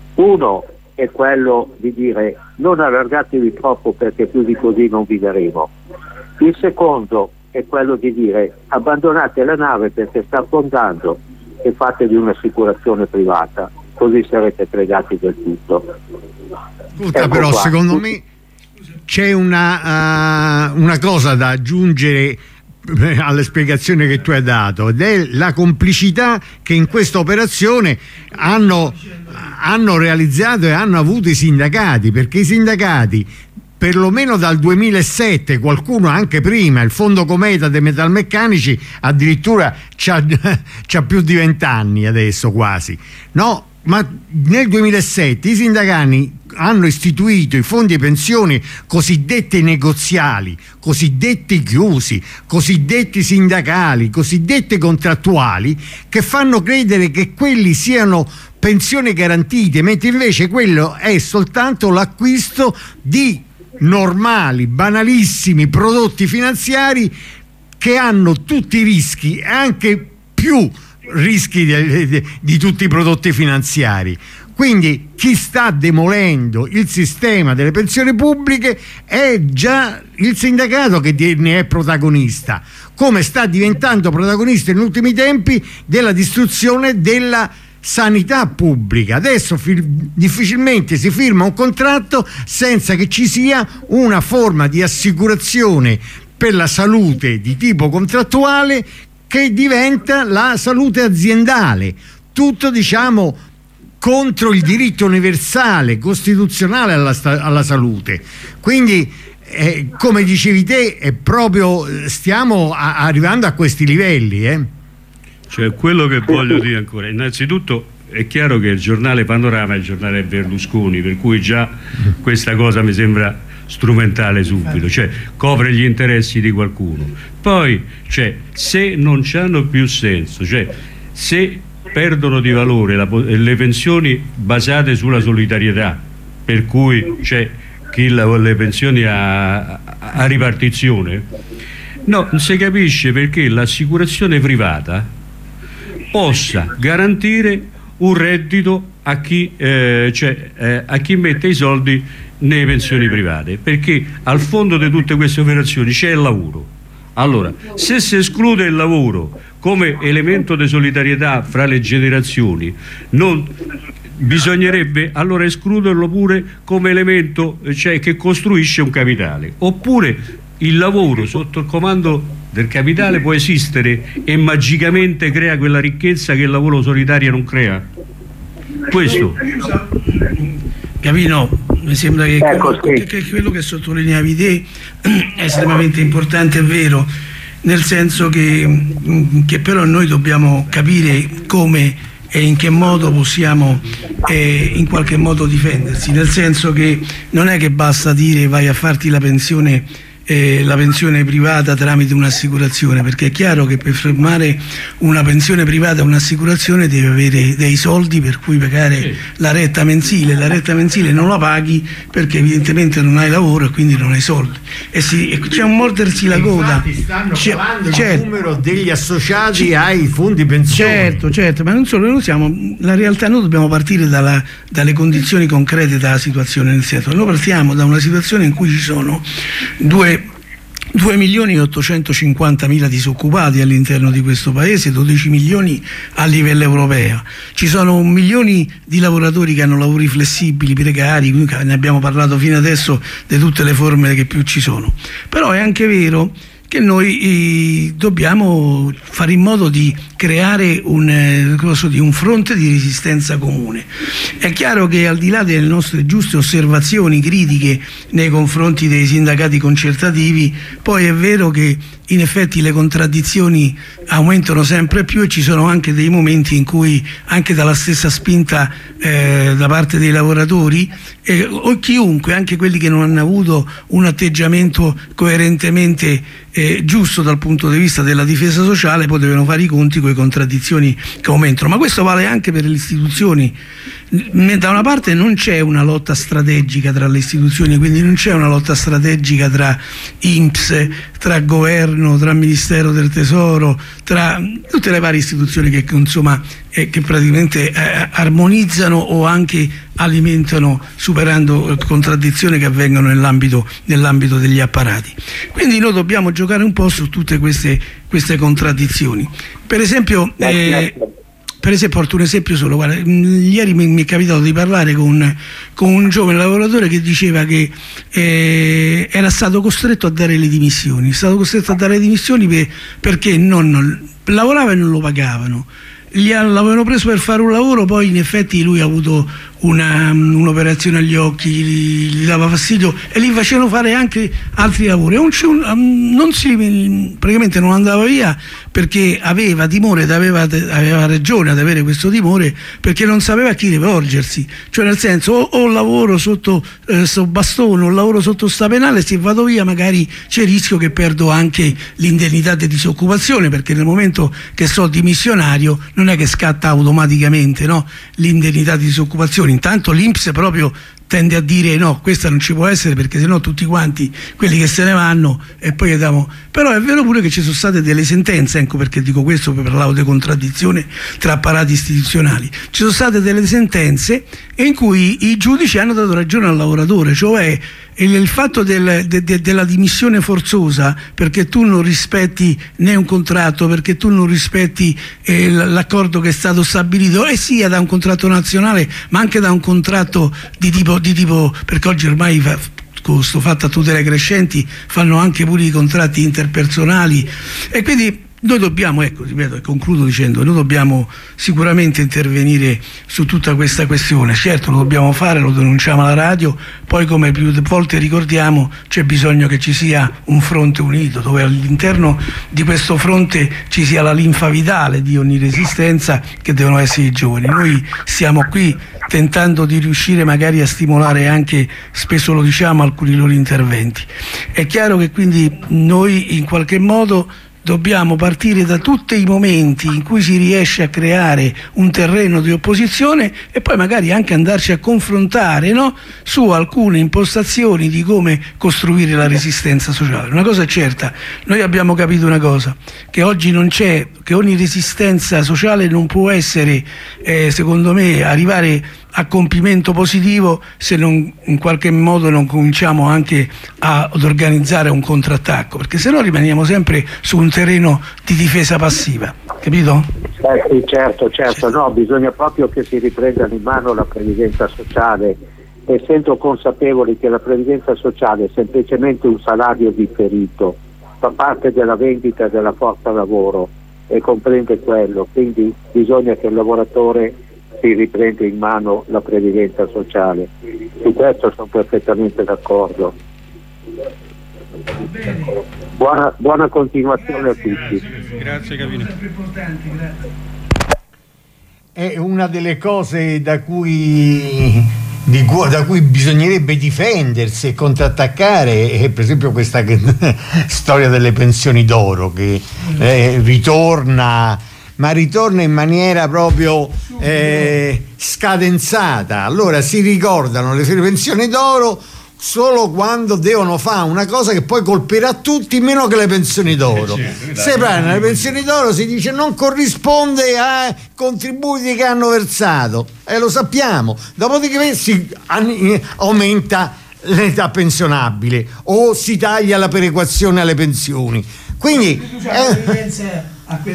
Uno è quello di dire: non allargatevi troppo perché più di così non vi daremo. Il secondo è quello di dire: abbandonate la nave perché sta affondando e fatevi un'assicurazione privata, così sarete fregati del tutto. Ascolta, ecco però qua. secondo me c'è una, uh, una cosa da aggiungere alle spiegazioni che tu hai dato, ed è la complicità che in questa operazione hanno, hanno realizzato e hanno avuto i sindacati, perché i sindacati perlomeno dal duemilasette, qualcuno anche prima, il Fondo Cometa dei Metalmeccanici addirittura c'ha, c'ha più di vent'anni adesso quasi, no? Ma nel duemilasette i sindacati hanno istituito i fondi pensioni cosiddetti negoziali, cosiddetti chiusi, cosiddetti sindacali, cosiddetti contrattuali, che fanno credere che quelli siano pensioni garantite, mentre invece quello è soltanto l'acquisto di normali, banalissimi prodotti finanziari che hanno tutti i rischi, anche più rischi di, di, di tutti i prodotti finanziari. Quindi chi sta demolendo il sistema delle pensioni pubbliche è già il sindacato che ne è protagonista, come sta diventando protagonista negli ultimi tempi della distruzione della sanità pubblica. Adesso difficilmente si firma un contratto senza che ci sia una forma di assicurazione per la salute di tipo contrattuale che diventa la salute aziendale, tutto diciamo contro il diritto universale costituzionale alla, alla salute. Quindi eh, come dicevi te, è proprio stiamo a, arrivando a questi livelli, eh? Cioè, quello che voglio dire ancora, innanzitutto è chiaro che il giornale Panorama è il giornale Berlusconi, per cui già questa cosa mi sembra strumentale subito, cioè copre gli interessi di qualcuno. Poi, cioè, se non c'hanno più senso, cioè se perdono di valore la, le pensioni basate sulla solidarietà, per cui c'è chi la, le pensioni a, a ripartizione, no, non si capisce perché l'assicurazione privata possa garantire un reddito a chi, eh, cioè, eh, a chi mette i soldi nelle pensioni private, perché al fondo di tutte queste operazioni c'è il lavoro. Allora, se si esclude il lavoro come elemento di solidarietà fra le generazioni, non bisognerebbe allora escluderlo pure come elemento, cioè, che costruisce un capitale. Oppure il lavoro sotto il comando del capitale può esistere e magicamente crea quella ricchezza che il lavoro solitario non crea? Questo Gavino, mi sembra che, ecco, quello, sì. che, che quello che sottolineavi te è estremamente importante, è vero, nel senso che, che però noi dobbiamo capire come e in che modo possiamo eh, in qualche modo difendersi, nel senso che non è che basta dire vai a farti la pensione Eh, la pensione privata tramite un'assicurazione, perché è chiaro che per firmare una pensione privata, un'assicurazione, deve avere dei soldi per cui pagare sì. la retta mensile. La retta mensile non la paghi perché evidentemente non hai lavoro e quindi non hai soldi, e, si, e c'è un mordersi la coda. Stanno c'è, calando certo, il numero degli associati c- ai fondi pensione. Certo, certo, ma non solo, noi siamo, la realtà, noi dobbiamo partire dalla, dalle condizioni concrete della situazione, nel senso, noi partiamo da una situazione in cui ci sono due due milioni e ottocentocinquantamila disoccupati all'interno di questo paese, dodici milioni a livello europeo. Ci sono milioni di lavoratori che hanno lavori flessibili, precari, ne abbiamo parlato fino adesso di tutte le forme che più ci sono. Però è anche vero che noi eh, dobbiamo fare in modo di creare un, eh, cosa di, un fronte di resistenza comune. È chiaro che al di là delle nostre giuste osservazioni critiche nei confronti dei sindacati concertativi, poi è vero che in effetti le contraddizioni aumentano sempre più e ci sono anche dei momenti in cui anche dalla stessa spinta eh, da parte dei lavoratori eh, o chiunque, anche quelli che non hanno avuto un atteggiamento coerentemente eh, giusto dal punto di vista della difesa sociale, poi devono fare i conti con le contraddizioni che aumentano. Ma questo vale anche per le istituzioni. Da una parte non c'è una lotta strategica tra le istituzioni, quindi non c'è una lotta strategica tra I N P S, tra governo, tra Ministero del Tesoro, tra tutte le varie istituzioni che insomma eh, che praticamente eh, armonizzano o anche alimentano, superando contraddizioni che avvengono nell'ambito nell'ambito degli apparati. Quindi noi dobbiamo giocare un po' su tutte queste, queste contraddizioni. Per esempio eh, Per esempio, porto un esempio solo. Guarda, ieri mi, mi è capitato di parlare con, con un giovane lavoratore che diceva che eh, era stato costretto a dare le dimissioni. È stato costretto a dare le dimissioni per, perché non, non, lavorava e non lo pagavano. Gli l'avevano preso per fare un lavoro, poi in effetti lui ha avuto una, un'operazione agli occhi, gli, gli dava fastidio e gli facevano fare anche altri lavori. Un, non si, praticamente non andava via perché aveva timore, aveva, aveva ragione ad avere questo timore, perché non sapeva a chi rivolgersi, cioè nel senso o, o lavoro sotto eh, sto bastone o lavoro sotto sta penale, se vado via magari c'è il rischio che perdo anche l'indennità di disoccupazione, perché nel momento che sono dimissionario non è che scatta automaticamente, no, l'indennità di disoccupazione. Intanto l'I N P S proprio tende a dire no, questa non ci può essere perché sennò tutti quanti quelli che se ne vanno e poi diamo. Però è vero pure che ci sono state delle sentenze, ecco perché dico questo, per parlare di contraddizione tra apparati istituzionali, ci sono state delle sentenze in cui i giudici hanno dato ragione al lavoratore, cioè il, il fatto del, de, de, della dimissione forzosa perché tu non rispetti né un contratto, perché tu non rispetti eh, l'accordo che è stato stabilito, e sia da un contratto nazionale ma anche da un contratto di tipo, di tipo perché oggi ormai fa, con questo fatto a tutele crescenti fanno anche pure i contratti interpersonali, e quindi noi dobbiamo, ecco, ripeto e concludo dicendo, noi dobbiamo sicuramente intervenire su tutta questa questione. Certo, lo dobbiamo fare, lo denunciamo alla radio, poi come più volte ricordiamo c'è bisogno che ci sia un fronte unito, dove all'interno di questo fronte ci sia la linfa vitale di ogni resistenza, che devono essere i giovani. Noi stiamo qui tentando di riuscire magari a stimolare anche, spesso lo diciamo, alcuni loro interventi. È chiaro che quindi noi in qualche modo dobbiamo partire da tutti i momenti in cui si riesce a creare un terreno di opposizione e poi magari anche andarci a confrontare, no? Su alcune impostazioni di come costruire la resistenza sociale. Una cosa è certa, noi abbiamo capito una cosa, che oggi non c'è, che ogni resistenza sociale non può essere, eh, secondo me, arrivare a compimento positivo se non in qualche modo non cominciamo anche a, ad organizzare un contrattacco, perché se no rimaniamo sempre su un terreno di difesa passiva, capito? Eh sì, certo, certo, no, bisogna proprio che si riprendano in mano la previdenza sociale, essendo consapevoli che la previdenza sociale è semplicemente un salario differito, fa parte della vendita della forza lavoro e comprende quello, quindi bisogna che il lavoratore si riprende in mano la previdenza sociale. Su questo sono perfettamente d'accordo. Buona, buona continuazione a tutti. Grazie Gavino. È una delle cose da cui, di, da cui bisognerebbe difendersi e contrattaccare è per esempio questa che, storia delle pensioni d'oro che eh, ritorna ma ritorna in maniera proprio eh, scadenzata. Allora si ricordano le pensioni d'oro solo quando devono fare una cosa che poi colpirà tutti meno che le pensioni d'oro. Se prendono le pensioni d'oro si dice non corrisponde ai contributi che hanno versato, e eh, lo sappiamo. Dopodiché si aumenta l'età pensionabile o si taglia la perequazione alle pensioni. Quindi eh,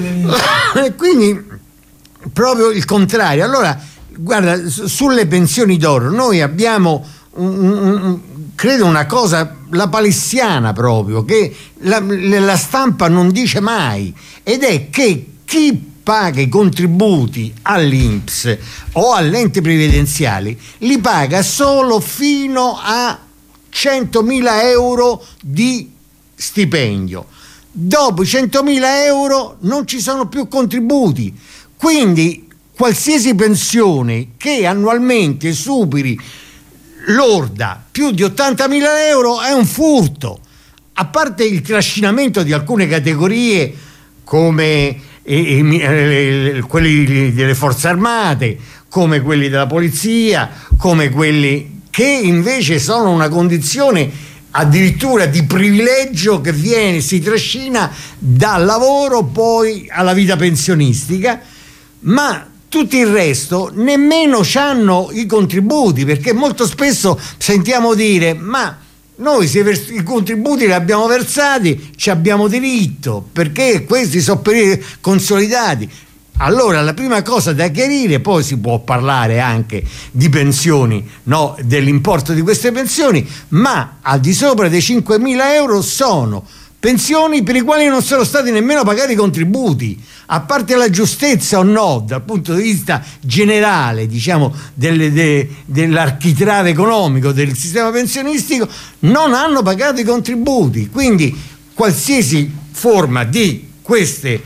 e quindi proprio il contrario. Allora guarda, sulle pensioni d'oro noi abbiamo un, un, un, credo una cosa, la palissiana proprio, che la, la stampa non dice mai, ed è che chi paga i contributi all'I N P S o all'ente previdenziali li paga solo fino a centomila euro di stipendio. Dopo i centomila euro non ci sono più contributi, quindi qualsiasi pensione che annualmente superi lorda più di ottantamila euro è un furto. A parte il trascinamento di alcune categorie come eh, eh, quelli delle forze armate, come quelli della polizia, come quelli che invece sono una condizione addirittura di privilegio che viene, si trascina dal lavoro poi alla vita pensionistica, ma tutto il resto nemmeno c'hanno i contributi, perché molto spesso sentiamo dire ma noi se i contributi li abbiamo versati ci abbiamo diritto perché questi sono periodi consolidati. Allora la prima cosa da chiarire, poi si può parlare anche di pensioni, no, dell'importo di queste pensioni, ma al di sopra dei cinquemila euro sono pensioni per i quali non sono stati nemmeno pagati i contributi. A parte la giustezza o no dal punto di vista generale, diciamo, del, de, dell'architrave economico del sistema pensionistico, non hanno pagato i contributi. Quindi qualsiasi forma di queste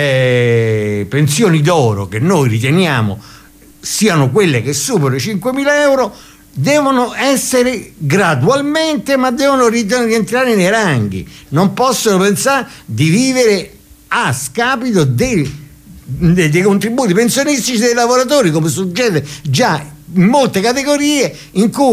eh, pensioni d'oro che noi riteniamo siano quelle che superano i cinquemila euro devono essere gradualmente, ma devono rientrare nei ranghi, non possono pensare di vivere a scapito dei, dei, dei contributi pensionistici dei lavoratori, come succede già in molte categorie in cui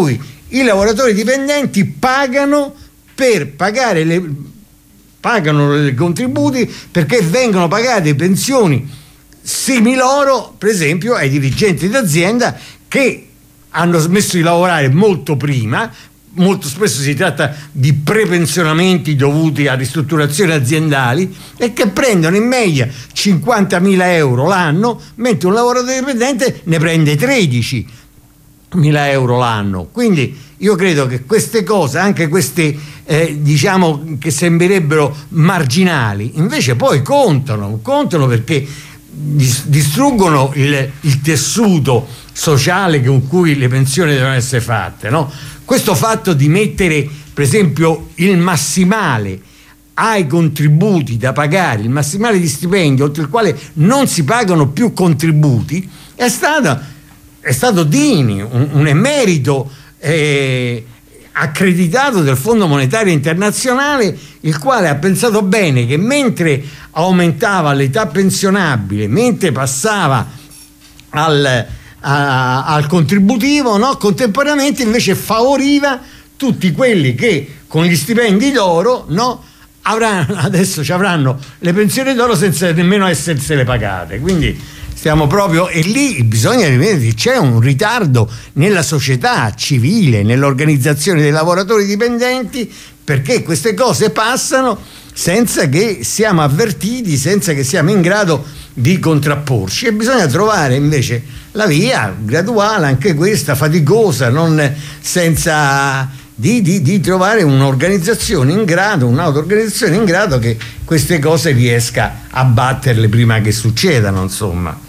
i lavoratori dipendenti pagano per pagare le pagano i contributi perché vengono pagate pensioni simili loro, per esempio ai dirigenti d'azienda che hanno smesso di lavorare molto prima. Molto spesso si tratta di prepensionamenti dovuti a ristrutturazioni aziendali e che prendono in media cinquantamila euro l'anno, mentre un lavoratore dipendente ne prende tredicimila euro l'anno. Quindi io credo che queste cose, anche queste eh, diciamo che sembrerebbero marginali, invece poi contano, contano perché distruggono il, il tessuto sociale con cui le pensioni devono essere fatte, no? Questo fatto di mettere, per esempio, il massimale ai contributi da pagare, il massimale di stipendio oltre il quale non si pagano più contributi, è stato, è stato Dini, un, un emerito eh, accreditato del Fondo Monetario Internazionale, il quale ha pensato bene che mentre aumentava l'età pensionabile, mentre passava al, a, al contributivo, no? Contemporaneamente invece favoriva tutti quelli che con gli stipendi d'oro, no? Avranno, adesso ci avranno le pensioni d'oro senza nemmeno essersele pagate. Quindi stiamo proprio, e lì bisogna rivedere che c'è un ritardo nella società civile, nell'organizzazione dei lavoratori dipendenti, perché queste cose passano senza che siamo avvertiti, senza che siamo in grado di contrapporci, e bisogna trovare invece la via graduale, anche questa faticosa, non senza di, di, di trovare un'organizzazione in grado, un'auto-organizzazione in grado che queste cose riesca a batterle prima che succedano, insomma.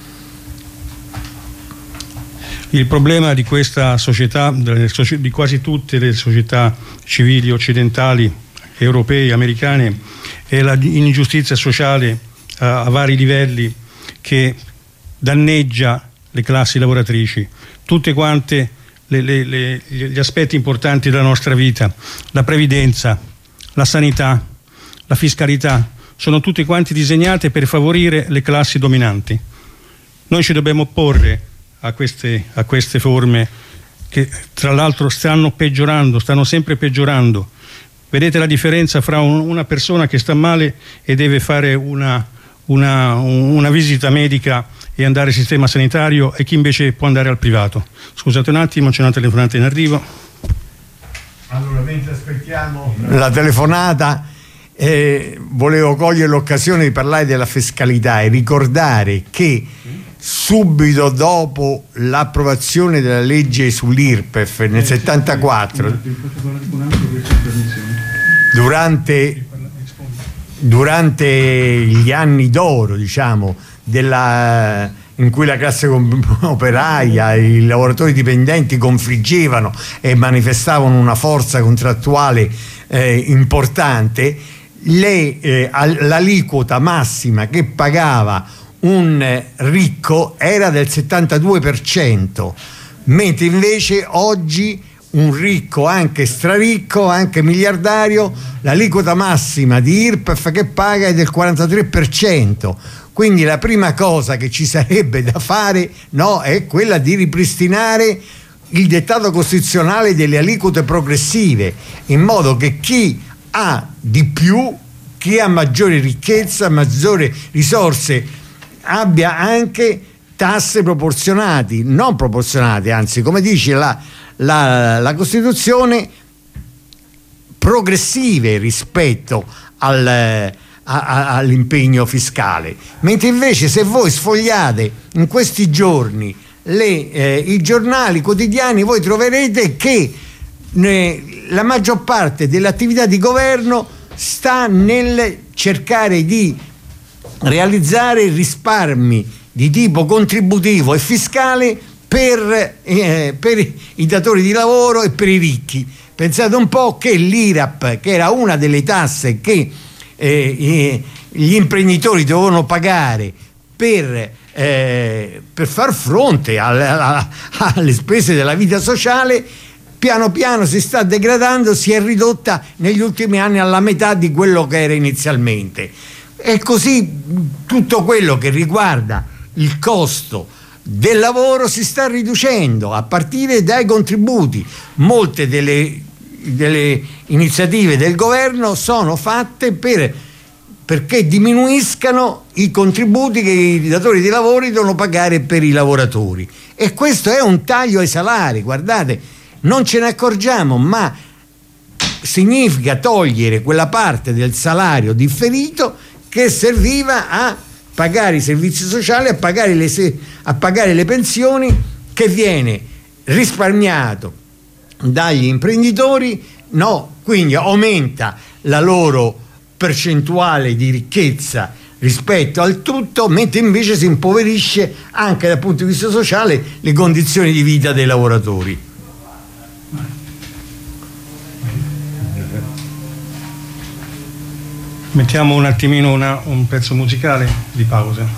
Il problema di questa società, di quasi tutte le società civili occidentali, europee, americane, è l'ingiustizia sociale a, a vari livelli che danneggia le classi lavoratrici, tutte quante le, le, le, gli aspetti importanti della nostra vita, la previdenza, la sanità, la fiscalità, sono tutte quanti disegnate per favorire le classi dominanti. Noi ci dobbiamo opporre a queste, a queste forme che tra l'altro stanno peggiorando, stanno sempre peggiorando. Vedete la differenza fra un, una persona che sta male e deve fare una, una, una visita medica e andare al sistema sanitario, e chi invece può andare al privato. Scusate un attimo, c'è una telefonata in arrivo. Allora, mentre aspettiamo la telefonata, eh, volevo cogliere l'occasione di parlare della fiscalità e ricordare che subito dopo l'approvazione della legge sull'I R P E F nel settantaquattro, durante, durante gli anni d'oro, diciamo, della, in cui la classe operaia, i lavoratori dipendenti confliggevano e manifestavano una forza contrattuale eh, importante, le, eh, l'aliquota massima che pagava un ricco era del settantadue per cento, mentre invece oggi un ricco, anche straricco, anche miliardario, l'aliquota massima di I R P E F che paga è del quarantatré per cento. Quindi la prima cosa che ci sarebbe da fare, no, è quella di ripristinare il dettato costituzionale delle aliquote progressive, in modo che chi ha di più, chi ha maggiore ricchezza, maggiori risorse, abbia anche tasse proporzionate, non proporzionate, anzi, come dice la, la, la Costituzione, progressive rispetto al, a, a, all'impegno fiscale. Mentre invece, se voi sfogliate in questi giorni le, eh, i giornali quotidiani, voi troverete che ne, la maggior parte dell'attività di governo sta nel cercare di realizzare risparmi di tipo contributivo e fiscale per, eh, per i datori di lavoro e per i ricchi. Pensate un po' che l'I R A P, che era una delle tasse che eh, gli imprenditori dovevano pagare per, eh, per far fronte alle, alle spese della vita sociale, piano piano si sta degradando, si è ridotta negli ultimi anni alla metà di quello che era inizialmente. E così tutto quello che riguarda il costo del lavoro si sta riducendo a partire dai contributi. Molte delle, delle iniziative del governo sono fatte per, perché diminuiscano i contributi che i datori di lavoro devono pagare per i lavoratori, e questo è un taglio ai salari. Guardate, non ce ne accorgiamo, ma significa togliere quella parte del salario differito che serviva a pagare i servizi sociali, a pagare le, a pagare le pensioni, che viene risparmiato dagli imprenditori, no? Quindi aumenta la loro percentuale di ricchezza rispetto al tutto, mentre invece si impoverisce anche dal punto di vista sociale le condizioni di vita dei lavoratori. Mettiamo un attimino una, un pezzo musicale di pausa.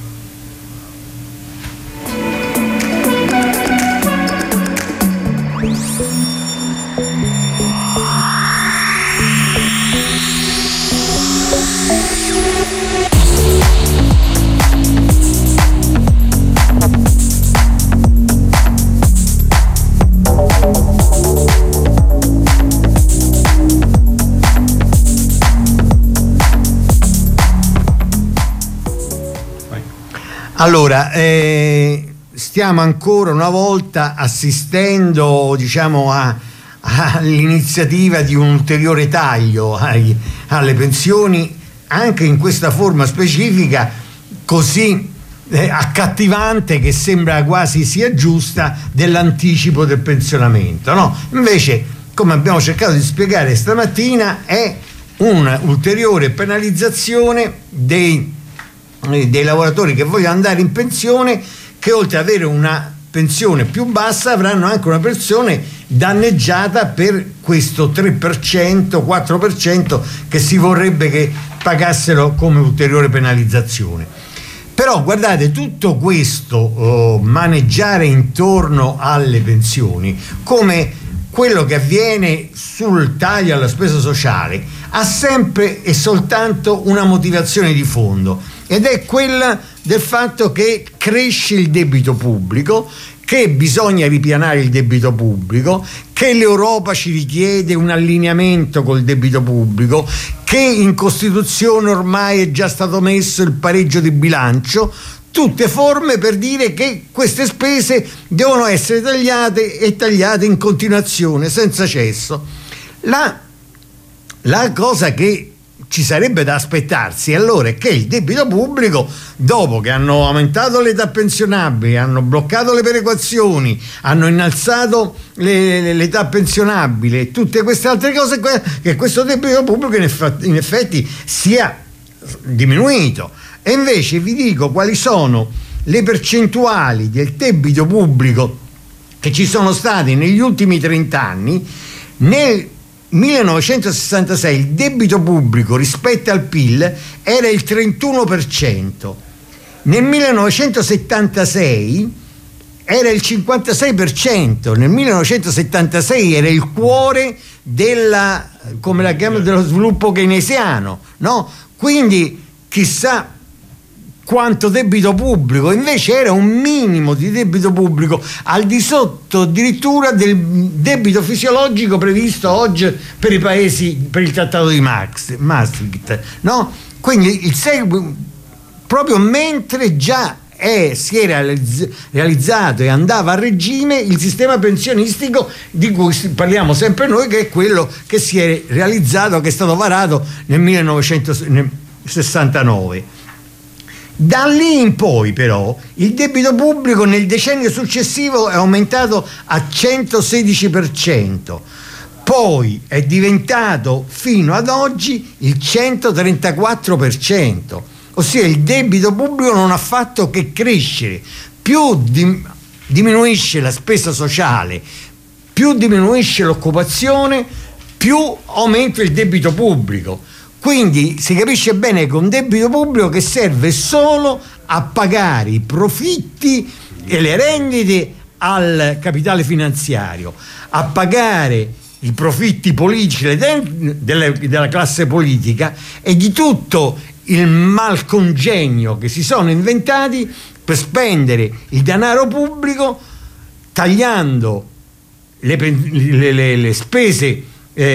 Allora, eh, stiamo ancora una volta assistendo, diciamo, a, all'iniziativa di un ulteriore taglio ai, alle pensioni, anche in questa forma specifica così eh, accattivante, che sembra quasi sia giusta, dell'anticipo del pensionamento, no? Invece, come abbiamo cercato di spiegare stamattina, è un'ulteriore penalizzazione dei dei lavoratori che vogliono andare in pensione, che oltre ad avere una pensione più bassa avranno anche una pensione danneggiata per questo tre per cento, quattro per cento che si vorrebbe che pagassero come ulteriore penalizzazione. Però guardate, tutto questo oh, maneggiare intorno alle pensioni, come quello che avviene sul taglio alla spesa sociale, ha sempre e soltanto una motivazione di fondo, ed è quella del fatto che cresce il debito pubblico, che bisogna ripianare il debito pubblico, che l'Europa ci richiede un allineamento col debito pubblico, che in Costituzione ormai è già stato messo il pareggio di bilancio. Tutte forme per dire che queste spese devono essere tagliate e tagliate in continuazione, senza cesso. La, la cosa che ci sarebbe da aspettarsi allora è che il debito pubblico, dopo che hanno aumentato l'età pensionabile, hanno bloccato le perequazioni, hanno innalzato le, le, l'età pensionabile e tutte queste altre cose, che questo debito pubblico in effetti, in effetti sia diminuito. E invece vi dico quali sono le percentuali del debito pubblico che ci sono state negli ultimi trenta anni. Nel millenovecentosessantasei il debito pubblico rispetto al P I L era il trentuno per cento, nel millenovecentosettantasei era il cinquantasei per cento, nel millenovecentosettantasei era il cuore della, come la chiamano, dello sviluppo keynesiano, no? Quindi chissà quanto debito pubblico. Invece era un minimo di debito pubblico al di sotto addirittura del debito fisiologico previsto oggi per i paesi, per il trattato di Maastricht, no? Quindi il seguito, proprio mentre già è, si era realizzato e andava a regime il sistema pensionistico di cui parliamo sempre noi, che è quello che si è realizzato, che è stato varato nel millenovecentosessantanove. Da lì in poi però il debito pubblico nel decennio successivo è aumentato a centosedici per cento, poi è diventato fino ad oggi il centotrentaquattro per cento, ossia il debito pubblico non ha fatto che crescere. Più dim- diminuisce la spesa sociale, più diminuisce l'occupazione, più aumenta il debito pubblico. Quindi si capisce bene che un debito pubblico che serve solo a pagare i profitti e le rendite al capitale finanziario, a pagare i profitti politici della, della classe politica e di tutto il malcongegno che si sono inventati per spendere il denaro pubblico tagliando le, le, le, le spese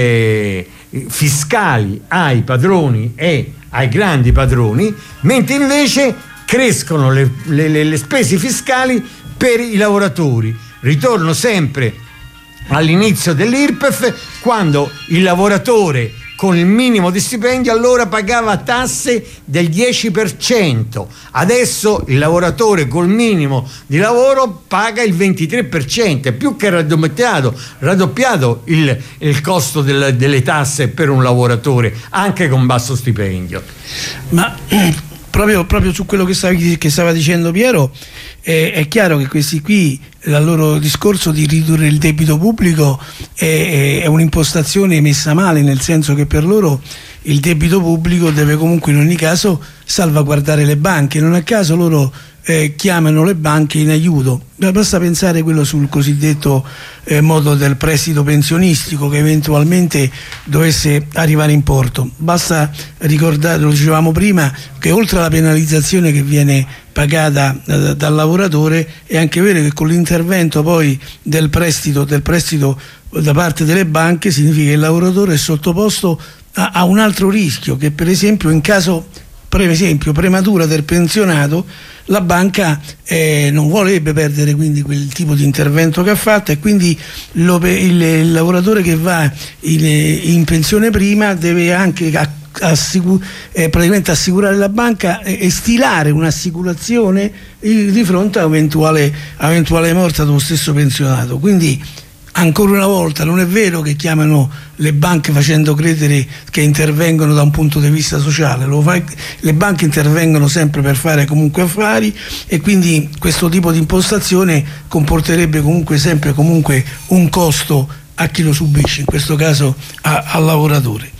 eh, fiscali ai padroni e ai grandi padroni, mentre invece crescono le, le, le spese fiscali per i lavoratori. Ritorno sempre all'inizio dell'I R P E F, quando il lavoratore con il minimo di stipendio allora pagava tasse del dieci per cento, adesso il lavoratore col minimo di lavoro paga il ventitré per cento, è più che raddoppiato, raddoppiato il, il costo del, delle tasse per un lavoratore anche con basso stipendio. Ma proprio, proprio su quello che, stavi, che stava dicendo Piero, eh, è chiaro che questi qui, il loro discorso di ridurre il debito pubblico è, è un'impostazione messa male, nel senso che per loro il debito pubblico deve comunque in ogni caso salvaguardare le banche. Non a caso loro eh, chiamano le banche in aiuto. Basta pensare quello sul cosiddetto eh, modo del prestito pensionistico che eventualmente dovesse arrivare in porto. Basta ricordare, lo dicevamo prima, che oltre alla penalizzazione che viene pagata eh, dal lavoratore, è anche vero che con l'intervento poi del prestito, del prestito da parte delle banche significa che il lavoratore è sottoposto a, a un altro rischio, che per esempio in caso per esempio prematura del pensionato la banca eh, non vorrebbe perdere quindi quel tipo di intervento che ha fatto, e quindi lo, il, il lavoratore che va in, in pensione prima deve anche assicur eh, praticamente assicurare la banca e, e stilare un'assicurazione di fronte a eventuale, a eventuale morte dello stesso pensionato. Quindi ancora una volta non è vero che chiamano le banche facendo credere che intervengono da un punto di vista sociale, lo fa, le banche intervengono sempre per fare comunque affari, e quindi questo tipo di impostazione comporterebbe comunque sempre comunque un costo a chi lo subisce, in questo caso a, al lavoratore.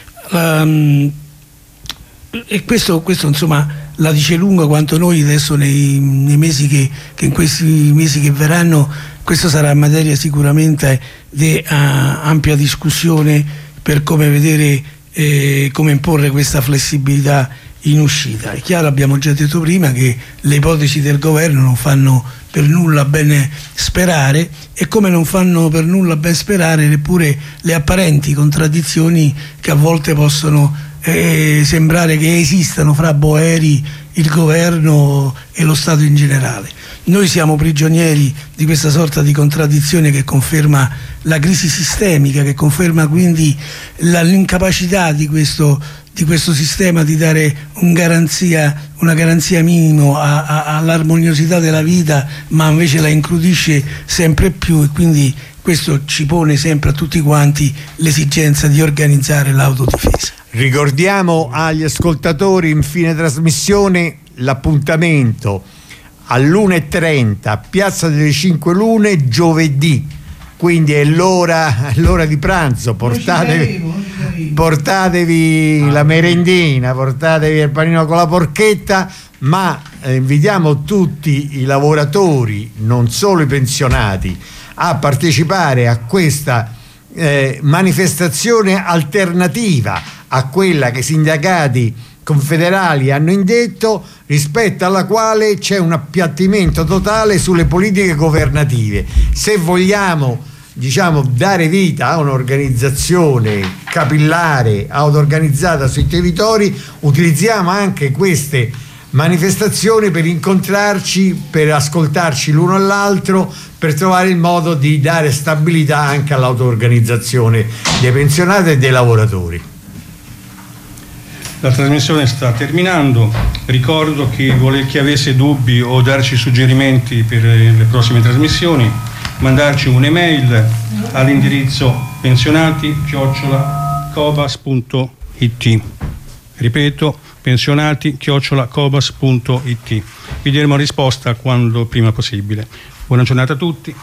Um, e questo, questo insomma la dice lunga quanto noi adesso nei, nei mesi che, che in questi mesi che verranno, questa sarà materia sicuramente di uh, ampia discussione per come vedere eh, come imporre questa flessibilità in uscita. È chiaro, abbiamo già detto prima, che le ipotesi del governo non fanno per nulla ben sperare, e come non fanno per nulla ben sperare neppure le apparenti contraddizioni che a volte possono eh, sembrare che esistano fra Boeri, il governo e lo Stato in generale. Noi siamo prigionieri di questa sorta di contraddizione che conferma la crisi sistemica, che conferma quindi l'incapacità di questo, di questo sistema di dare un garanzia, una garanzia minimo all'armoniosità della vita, ma invece la incrudisce sempre più, e quindi questo ci pone sempre a tutti quanti l'esigenza di organizzare l'autodifesa. Ricordiamo agli ascoltatori in fine trasmissione l'appuntamento all'una e trenta, Piazza delle Cinque Lune, giovedì, quindi è l'ora, l'ora di pranzo, portatevi, portatevi la merendina, portatevi il panino con la porchetta, ma eh, invitiamo tutti i lavoratori, non solo i pensionati, a partecipare a questa eh, manifestazione alternativa a quella che i sindacati confederali hanno indetto, rispetto alla quale c'è un appiattimento totale sulle politiche governative. Se vogliamo, diciamo, dare vita a un'organizzazione capillare, auto-organizzata sui territori, utilizziamo anche queste manifestazioni per incontrarci, per ascoltarci l'uno all'altro, per trovare il modo di dare stabilità anche all'auto-organizzazione dei pensionati e dei lavoratori. La trasmissione sta terminando. Ricordo chi, vuole, chi avesse dubbi o darci suggerimenti per le prossime trasmissioni, mandarci un'email all'indirizzo pensionati chiocciola cobas punto it. Ripeto, pensionati chiocciola cobas punto it. Vi daremo risposta quando prima possibile. Buona giornata a tutti.